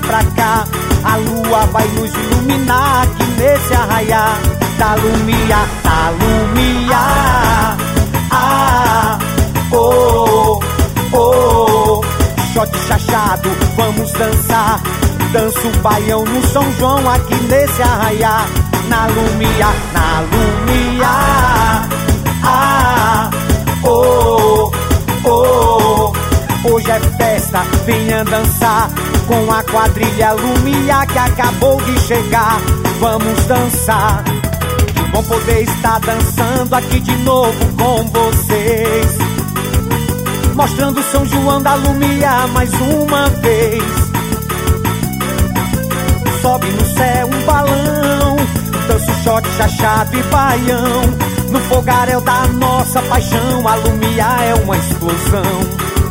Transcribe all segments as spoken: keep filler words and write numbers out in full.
pra cá. A lua vai nos iluminar aqui nesse arraiar da Lumiar, da Lumiar. Ah, oh, oh, shot chachado, vamos dançar. Danço baião no São João aqui nesse arraiar na Lumiar, na Lumiar. Ah, oh, oh, hoje é festa, venha dançar com a quadrilha Lumiar que acabou de chegar. Vamos dançar, que bom poder estar dançando aqui de novo com vocês, mostrando São João da Lumiar mais uma vez. Sobe no céu um balão, danço shot, chachado e baião. No fogaréu da nossa paixão, a Lumiar é uma explosão.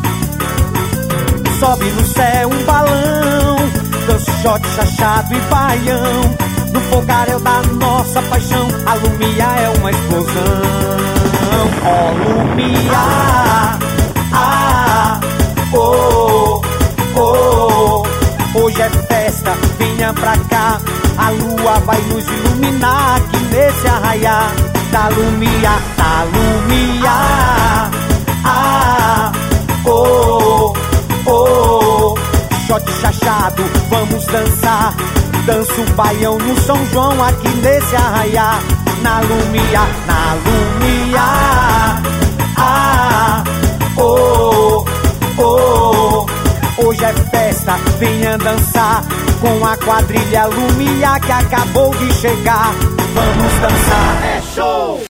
Sobe no céu um balão, danço shot, chachado e baião. No fogaréu da nossa paixão, a Lumiar é uma explosão. Ó Lumiar, ah, oh, oh, hoje é festa, venha pra cá. A lua vai nos iluminar aqui nesse arraiar da Lumiar, da Lumiar. Ah, oh, oh, shot chachado, vamos dançar. Danço baião no São João aqui nesse arraiar na Lumiar, na Lumiar. Ah, oh, oh, hoje é festa, venha dançar com a quadrilha Lumiar que acabou de chegar. Vamos dançar, é show!